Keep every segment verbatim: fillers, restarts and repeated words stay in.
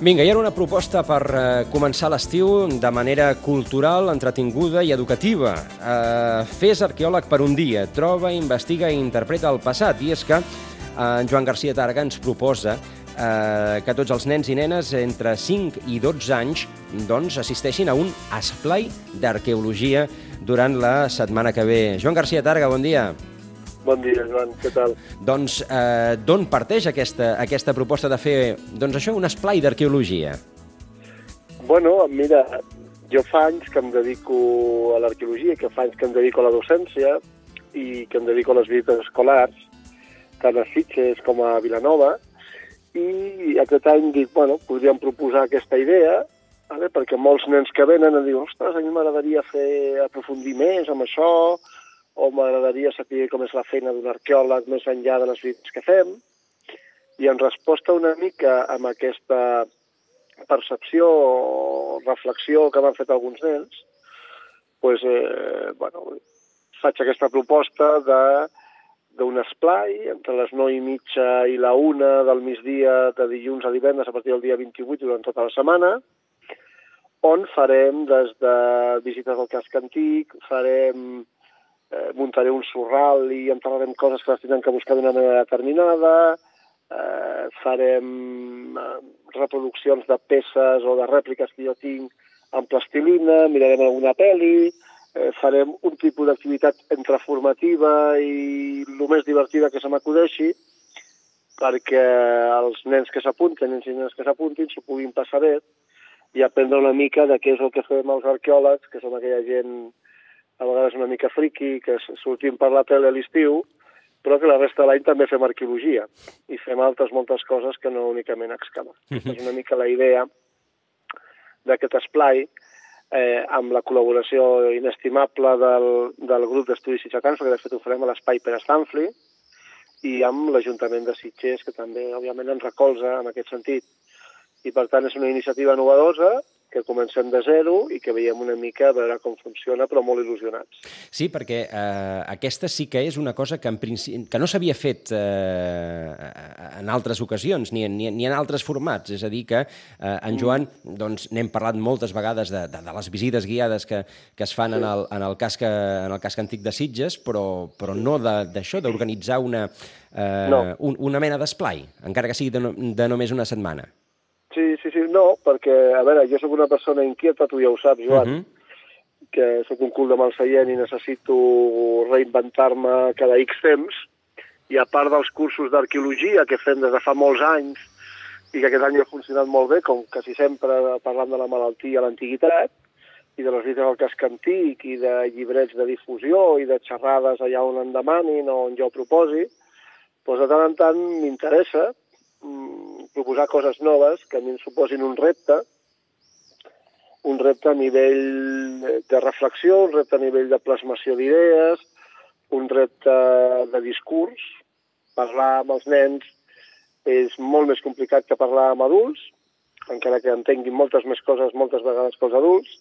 Vinga, hi ha una proposta per eh, començar l'estiu de manera cultural, entretinguda i educativa. Eh, Fes arqueòleg per un dia, troba, investiga i interpreta el passat. I és que eh, en Joan Garcia Tàrrega ens proposa eh, que tots els nens i nenes entre cinc i dotze anys doncs, assisteixin a un esplai d'arqueologia durant la setmana que ve. Joan Garcia Tàrrega, bon dia. Bon dia, Joan, què tal? Doncs eh, d'on parteix aquesta, aquesta proposta de fer doncs això, un esplai d'arqueologia? Bueno, mira, jo fa anys que em dedico a l'arqueologia, que fa anys que em dedico a la docència i que em dedico a les visites escolars, tant a Sitges com a Vilanova, i aquest any dic, bueno, podríem proposar aquesta idea, vale? Perquè molts nens que venen em diuen, ostres, a mi m'agradaria fer aprofundir més amb això, o m'agradaria saber com és la feina d'un arqueòleg més enllà de les visites que fem. I en resposta una mica amb aquesta percepció o reflexió que m'han fet alguns nens, pues, eh, bueno, faig aquesta proposta de d'un esplai entre les nou i mitja i la una del migdia de dilluns a divendres a partir del dia vint-i-vuit durant tota la setmana, on farem des de visites al casc antic, farem Eh, muntaré un sorral i enterrarem coses que les tindrem que buscar d'una manera determinada, eh, farem eh, reproduccions de peces o de rèpliques que jo tinc en plastilina, mirarem alguna pel·li, eh, farem un tipus d'activitat entre formativa i el més divertida que se m'acudeixi, perquè els nens que s'apunten, nens i nenes que s'apuntin, s'ho puguin passar bé i aprendre una mica de què és el que fem els arqueòlegs, que som aquella gent a vegades una mica friqui, que sortim per la tele a l'estiu, però que la resta de l'any també fem arqueologia i fem altres moltes coses que no únicament excavar. Mm-hmm. És una mica la idea d'aquest esplai, eh, amb la col·laboració inestimable del, del grup d'estudis sitgetans, perquè de fet ho farem a l'Espai Pere Stanfli, i amb l'Ajuntament de Sitges, que també, òbviament, ens recolza en aquest sentit. I, per tant, és una iniciativa novedosa, que comencem de zero i que veiem una mica a veure com funciona, però molt il·lusionats. Sí, perquè eh, aquesta sí que és una cosa que, en principi, que no s'havia fet eh, en altres ocasions, ni, ni, ni en altres formats. És a dir, que eh, en Joan, doncs, n'hem parlat moltes vegades de, de, de les visites guiades que, que es fan sí. en, el, en, el casc, en el casc antic de Sitges, però, però no d'això, d'organitzar una, eh, no. un, una mena d'esplai, encara que sigui de, no, de només una setmana. Sí, sí, sí, no, perquè, a veure, jo sóc una persona inquieta, tu ja ho saps, Joan, uh-huh. que sóc un cul de mal seient i necessito reinventar-me cada X temps, i a part dels cursos d'arqueologia que fem des de fa molts anys i que aquest any ha funcionat molt bé, com quasi sempre parlant de la malaltia a l'antiguitat, i de les visites al casc antic, i de llibrets de difusió, i de xerrades allà on en demanin o on jo ho proposi, doncs de tant en tant m'interessa proposar coses noves que a mi em suposin un repte, un repte a nivell de reflexió, un repte a nivell de plasmació d'idees, un repte de discurs. Parlar amb els nens és molt més complicat que parlar amb adults, encara que entenguin moltes més coses moltes vegades que els adults,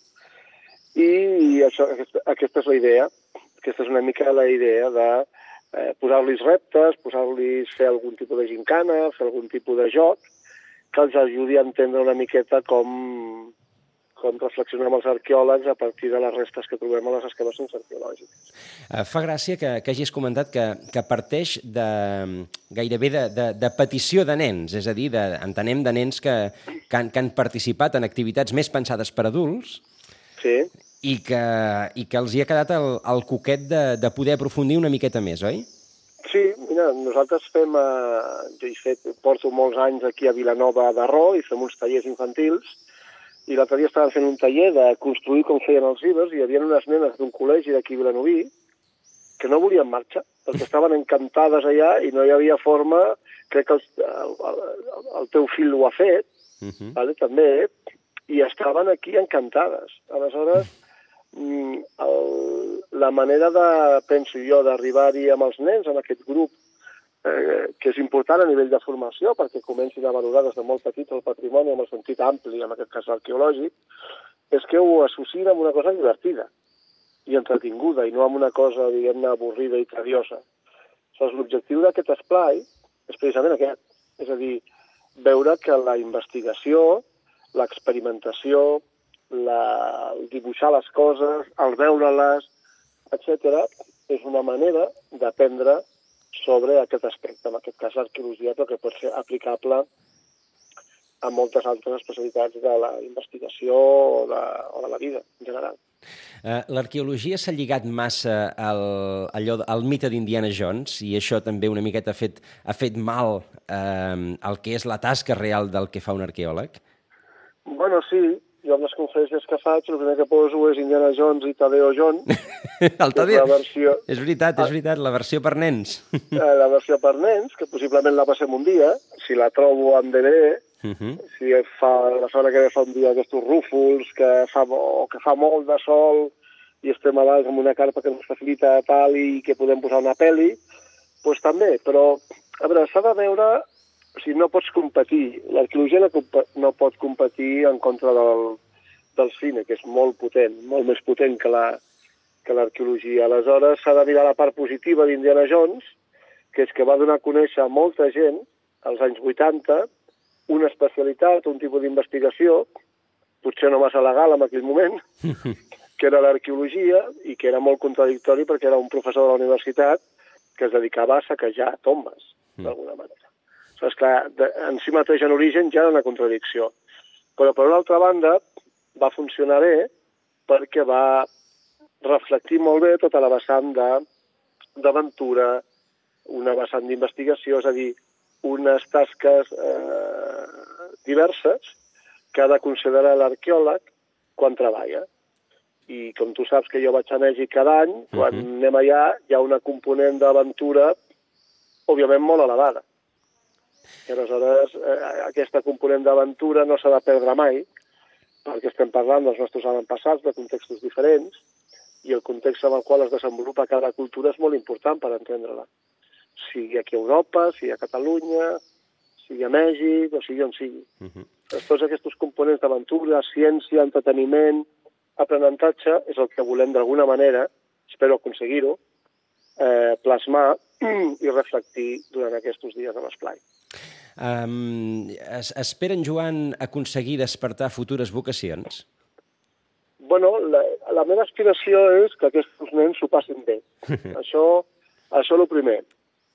i això, aquesta, aquesta és la idea. Aquesta és una mica la idea de Eh, posar-los reptes, posar-los fer algun tipus de gincana, fer algun tipus de joc, que els ajudi a entendre una miqueta com, com reflexionem els arqueòlegs a partir de les restes que trobem a les excavacions arqueològiques. Eh, fa gràcia que, que hagis comentat que, que parteix de, gairebé de, de, de petició de nens, és a dir, de, entenem de nens que, que, han, que han participat en activitats més pensades per adults, sí. I que, i que els hi ha quedat el, el coquet de, de poder aprofundir una miqueta més, oi? Sí, mira, nosaltres fem, eh, jo he fet, porto molts anys aquí a Vilanova d'Arró i fem uns tallers infantils, i l'altre dia estàvem fent un taller de construir com feien els ibers, i hi havia unes nenes d'un col·legi d'aquí a Vilanoví que no volien marxar, perquè estaven encantades allà i no hi havia forma, crec que el, el, el, el teu fill ho ha fet, uh-huh. vale, també, i estaven aquí encantades. Aleshores, El, la manera de, penso jo, d'arribar-hi amb els nens en aquest grup, eh, que és important a nivell de formació, perquè comencin a valorar des de molt petits el patrimoni amb el sentit ampli, en aquest cas arqueològic, és que ho associen amb una cosa divertida i entretinguda, i no amb una cosa, diguem-ne, avorrida i tediosa. Aleshores, l'objectiu d'aquest esplai és precisament aquest, és a dir, veure que la investigació l'experimentació, la, el dibuixar les coses, el veure-les, etcètera, és una manera d'aprendre sobre aquest aspecte, en aquest cas l'arqueologia, però que pot ser aplicable a moltes altres especialitats de la investigació o de, o de la vida en general. Uh, L'arqueologia s'ha lligat massa al, allò, al mite d'Indiana Jones i això també una miqueta ha fet, ha fet mal uh, al que és la tasca real del que fa un arqueòleg? Bueno, sí. Jo amb les conferències que faig, el primer que poso és Indiana Jones i Tadeo John. El Tadeo, és, versió... és veritat, és veritat, la versió per nens. La versió per nens, que possiblement la passem un dia, si la trobo en D V D, uh -huh. si fa, la setmana que ve fa un dia aquests rúfols, que fa, o que fa molt de sol i estem a dalt amb una carpa que ens facilita tal i que podem posar una pel·li, doncs també, però a veure, s'ha de veure. O sigui, no pots competir. L'arqueologia no, no pot competir en contra del, del cine, que és molt potent, molt més potent que la, que l'arqueologia. Aleshores, s'ha de mirar la part positiva d'Indiana Jones, que és que va donar a conèixer a molta gent, als anys vuitanta, una especialitat, un tipus d'investigació, potser no massa legal en aquell moment, que era l'arqueologia, i que era molt contradictori perquè era un professor de la universitat que es dedicava a saquejar tombes, d'alguna manera. És clar, en si mateix en origen ja era una contradicció. Però, per una altra banda, va funcionar bé perquè va reflectir molt bé tota la vessant d'aventura, una vessant d'investigació, és a dir, unes tasques eh, diverses que ha de considerar l'arqueòleg quan treballa. I com tu saps que jo vaig a Mèxic cada any, quan uh -huh. anem allà hi ha una component d'aventura, òbviament, molt elevada. I aleshores eh, aquesta component d'aventura no s'ha de perdre mai, perquè estem parlant dels nostres avantpassats, de contextos diferents, i el context en el qual es desenvolupa cada cultura és molt important per entendre-la. Sigui aquí a Europa, sigui a Catalunya, sigui a Mèxic, o sigui on sigui. Uh -huh. Tots aquests components d'aventura, ciència, entreteniment, aprenentatge, és el que volem d'alguna manera, espero aconseguir-ho, eh, plasmar i reflectir durant aquests dies de l'esplai. Um, es, esperen, Joan, aconseguir despertar futures vocacions? Bueno, la, la meva aspiració és que aquests nens s'ho passin bé. això, això és el primer.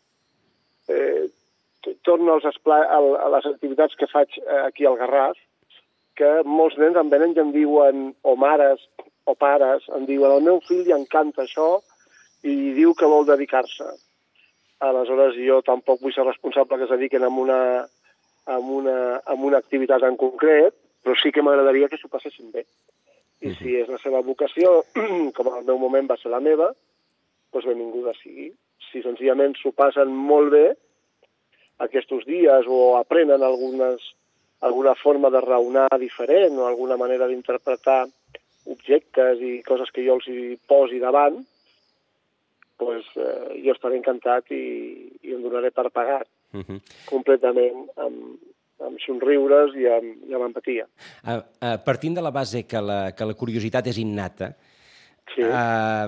Eh, torno als espla, a, a les activitats que faig aquí al Garraf, que molts nens em venen i em diuen, o mares o pares, em diuen, el meu fill li encanta això i diu que vol dedicar-se. Aleshores, jo tampoc vull ser responsable que es dediquen a una, a una, a una activitat en concret, però sí que m'agradaria que s'ho passessin bé. I si és la seva vocació, com en el meu moment va ser la meva, doncs benvinguda sigui. Si senzillament s'ho passen molt bé aquests dies o aprenen algunes, alguna forma de raonar diferent o alguna manera d'interpretar objectes i coses que jo els hi posi davant, pues, eh, jo estaré encantat i, i em donaré per pagat uh -huh. completament amb, amb somriures i amb, i amb empatia. Uh, uh, partint de la base que la, que la curiositat és innata, sí. uh,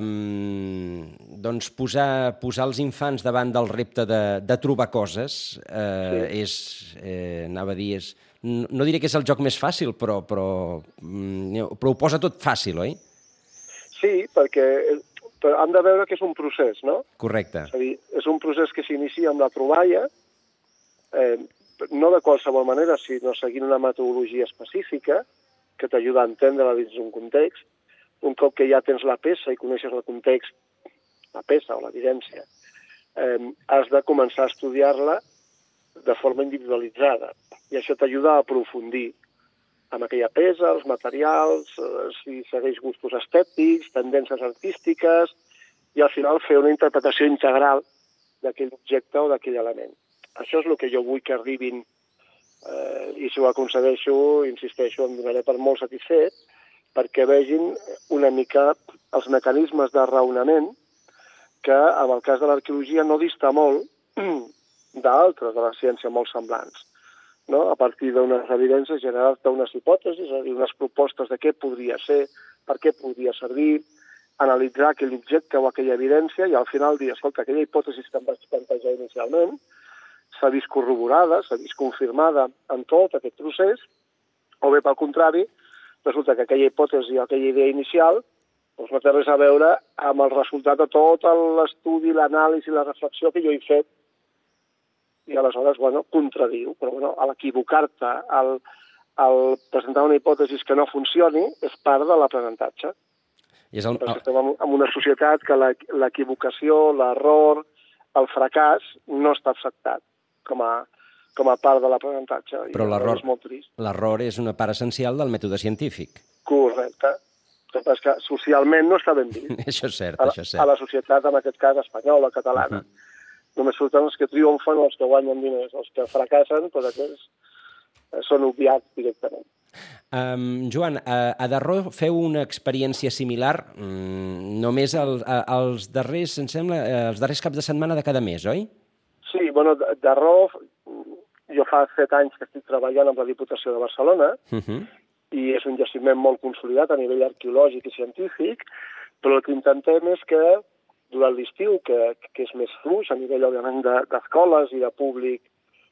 doncs posar, posar els infants davant del repte de, de trobar coses uh, sí. és, eh, anava a dir, és, no, no diré que és el joc més fàcil, però, però, però ho posa tot fàcil, oi? Sí, perquè però hem de veure que és un procés, no? Correcte. És a dir, és un procés que s'inicia amb la troballa, eh, no de qualsevol manera, sinó seguint una metodologia específica que t'ajuda a entendre-la dins d'un context. Un cop que ja tens la peça i coneixes el context, la peça o l'evidència, eh, has de començar a estudiar-la de forma individualitzada. I això t'ajuda a aprofundir amb aquella peça, els materials, eh, si segueix gustos estètics, tendències artístiques, i al final fer una interpretació integral d'aquell objecte o d'aquell element. Això és el que jo vull que arribin, eh, i si ho aconsegueixo, insisteixo, em donaré per molt satisfet, perquè vegin una mica els mecanismes de raonament que, en el cas de l'arqueologia, no dista molt d'altres de la ciència molt semblants. No? A partir d'unes evidències generals d'unes hipòtesis, és a dir, unes propostes de què podria ser, per què podria servir, analitzar aquell objecte o aquella evidència i al final dir, escolta, aquella hipòtesi que em vaig plantejar inicialment s'ha vist corroborada, s'ha vist confirmada en tot aquest procés O bé, pel contrari, resulta que aquella hipòtesi o aquella idea inicial doncs no té res a veure amb el resultat de tot l'estudi, l'anàlisi, la reflexió que jo he fet. I aleshores, bueno, contradiu. Però, bueno, a l'equivocar-te, al, al presentar una hipòtesi que no funcioni, és part de l'aprenentatge. I és el... Perquè estem en una societat que l'equivocació, l'error, el fracàs no està acceptat com a, com a part de l'aprenentatge. Però l'error és molt trist. L'error és una part essencial del mètode científic. Correcte. El que és que socialment no està ben vist. Això és cert, a la, això és cert. A la societat, en aquest cas, espanyola, catalana. Uh -huh. Només surten els que triomfen o els que guanyen diners. Els que fracassen, doncs aquests són obviats directament. Um, Joan, a, a Darró feu una experiència similar um, només el, a, els darrers, em sembla, els darrers caps de setmana de cada mes, oi? Sí, bueno, Darró, jo fa set anys que estic treballant amb la Diputació de Barcelona, uh -huh. i és un jaciment molt consolidat a nivell arqueològic i científic, però el que intentem és que durant l'estiu, que, que és més fluix a nivell, òbviament, d'escoles i de públic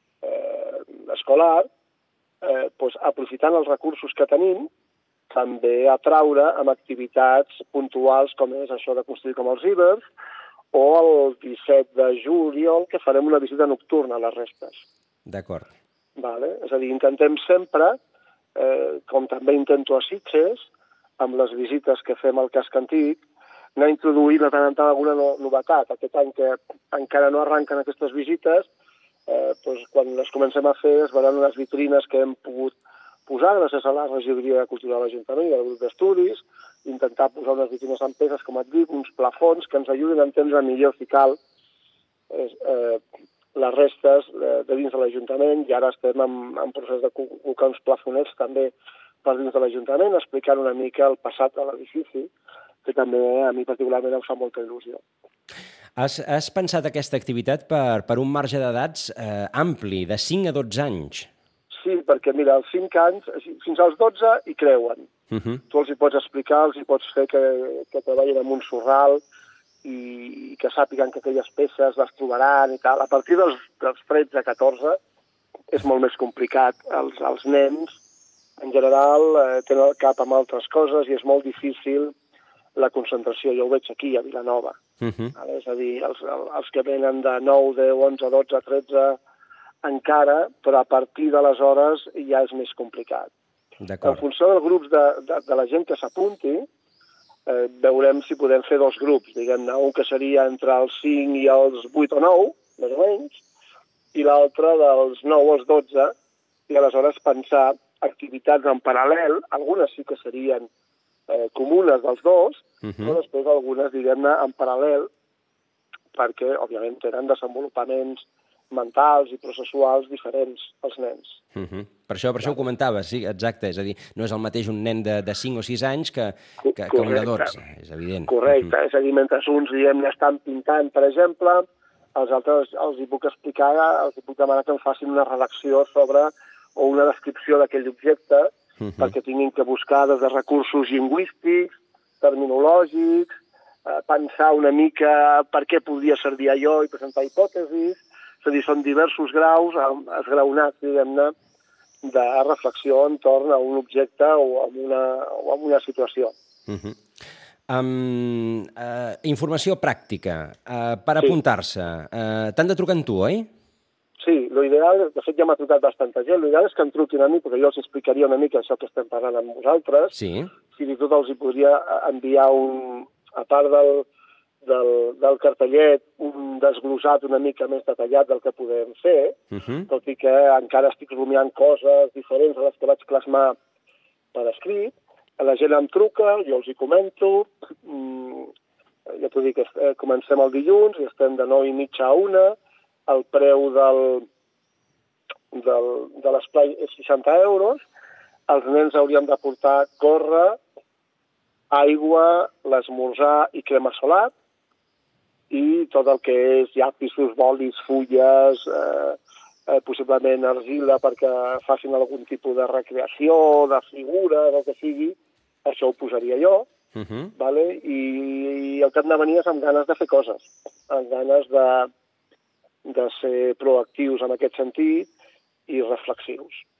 eh, escolar, eh, doncs, aprofitant els recursos que tenim, també atraure amb activitats puntuals com és això de construir com els ibers, o el disset de juliol, que farem una visita nocturna a les restes. D'acord. Vale? És a dir, intentem sempre, eh, com també intento a Sitges, amb les visites que fem al casc antic, anar introduint de tant en tant alguna no, novetat. Aquest any que encara no arrenquen aquestes visites, eh, doncs, quan les comencem a fer es veuran unes vitrines que hem pogut posar gràcies a la regidoria de Cultura de l'Ajuntament i del grup d'estudis, intentar posar unes vitrines en peces, com et dic, uns plafons que ens ajudin a entendre millor si cal eh, eh, les restes de, de dins de l'Ajuntament, i ara estem en, en procés de col·locar uns plafonets també per dins de l'Ajuntament, explicant una mica el passat de l'edifici, que també a mi particularment em fa molta il·lusió. Has, has pensat aquesta activitat per, per un marge d'edats eh, ampli, de cinc a dotze anys? Sí, perquè mira, als cinc anys, fins als dotze hi creuen. Uh -huh. Tu els hi pots explicar, els hi pots fer que, que treballin amb un sorral i, i que sàpiguen que aquelles peces les trobaran i tal. A partir dels, dels tretze a catorze és molt més complicat. Els, els nens, en general, eh, tenen el cap amb altres coses i és molt difícil la concentració. Jo ho veig aquí, a Vilanova. Uh -huh. Vale? És a dir, els, els que venen de nou, deu, onze, dotze, tretze, encara, però a partir d'aleshores ja és més complicat. En funció dels grups de, de, de la gent que s'apunti, eh, veurem si podem fer dos grups, diguem-ne, un que seria entre els cinc i els vuit o nou, més o menys, i l'altre dels nou als dotze, i aleshores pensar activitats en paral·lel, algunes sí que serien eh, comunes dels dos, uh -huh. però després algunes, diguem-ne, en paral·lel, perquè, òbviament, tenen desenvolupaments mentals i processuals diferents als nens. Uh -huh. Per això per això ho comentaves, sí, exacte. És a dir, no és el mateix un nen de, de cinc o sis anys que, que, que un de dotze, és evident. Correcte, uh -huh. És a dir, mentre uns, diguem, estan pintant, per exemple, els altres els hi puc explicar, els hi puc demanar que em facin una redacció sobre o una descripció d'aquell objecte, uh -huh. perquè tinguin que buscar des de recursos lingüístics, terminològics, eh, pensar una mica per què podria servir allò i presentar hipòtesis. És a dir, són diversos graus esgraonats, diguem-ne, de reflexió entorn a un objecte o a una, o a una situació. Uh -huh. um, uh, informació pràctica, uh, per apuntar-se. Uh, T'han de trucar amb tu, oi? Sí, l'ideal, de fet ja m'ha trucat bastanta gent, l'ideal és que em truquin a mi, perquè jo els explicaria una mica això que estem parlant amb vosaltres. Sí. Fins i tot els hi podria enviar un, a part del... Del, del cartellet, un desglossat una mica més detallat del que podem fer, uh -huh. tot i que encara estic rumiant coses diferents a les que vaig plasmar per escrit. La gent em truca, jo els hi comento, mm, ja t'ho dic, eh, comencem el dilluns i estem de nou i mitja a una, el preu del, del, de l'esplai és seixanta euros, els nens hauríem de portar gorra, aigua, l'esmorzar i crema solar, i tot el que és llapisos, bolis, fulles, eh, eh, possiblement argila perquè facin algun tipus de recreació, de figura, del que sigui, això ho posaria jo, uh -huh. vale? I, i el que hem de venir és amb ganes de fer coses, amb ganes de, de ser proactius en aquest sentit i reflexius.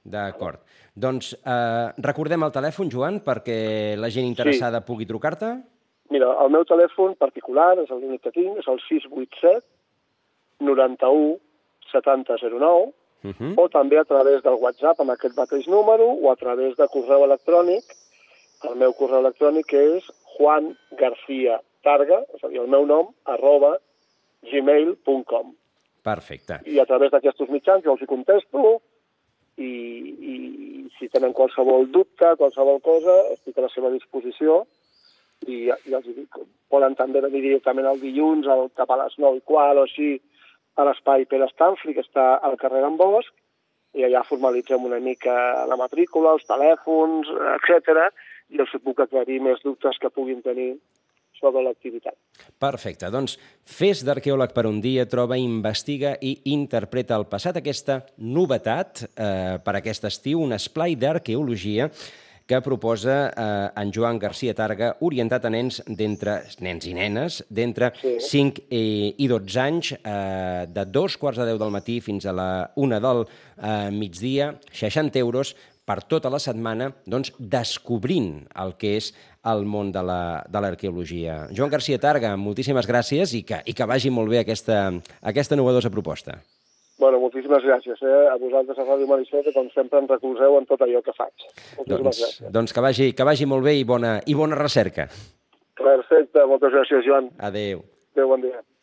D'acord. Doncs eh, recordem el telèfon, Joan, perquè la gent interessada sí. pugui trucar-te. Mira, el meu telèfon particular, és el únic que tinc, és el sis vuit set noranta-u setanta zero nou, uh -huh. o també a través del WhatsApp amb aquest mateix número o a través de correu electrònic. El meu correu electrònic és juangarciatarga, és a dir, el meu nom, arroba gmail punt com. Perfecte. I a través d'aquests mitjans jo els hi contesto i, i si tenen qualsevol dubte, qualsevol cosa, estic a la seva disposició i ja, ja els dic, poden també venir directament el dilluns al, cap a les nou i quart o així a l'espai Pere Stanfli, que està al carrer d'en Bosch, i allà formalitzem una mica la matrícula, els telèfons, etcètera, i els puc aclarir més dubtes que puguin tenir sobre l'activitat. Perfecte. Doncs fes d'arqueòleg per un dia, troba, investiga i interpreta el passat. Aquesta novetat eh, per aquest estiu, un esplai d'arqueologia que proposa eh, en Joan Garcia Targa, orientat a nens d'entre nens i nenes d'entre sí. cinc i, i dotze anys, eh, de dos quarts de deu del matí fins a la una del eh, migdia, seixanta euros per tota la setmana, doncs, descobrint el que és el món de l'arqueologia. La, Joan Garcia Targa, moltíssimes gràcies i que, i que vagi molt bé aquesta, aquesta novedosa proposta. Bueno, moltíssimes gràcies eh? a vosaltres a Ràdio Marisol, que com sempre em recolzeu en tot allò que faig. Moltíssimes doncs, gràcies. Doncs que vagi, que vagi molt bé i bona, i bona recerca. Perfecte, moltes gràcies, Joan. Adéu. Adéu, bon dia.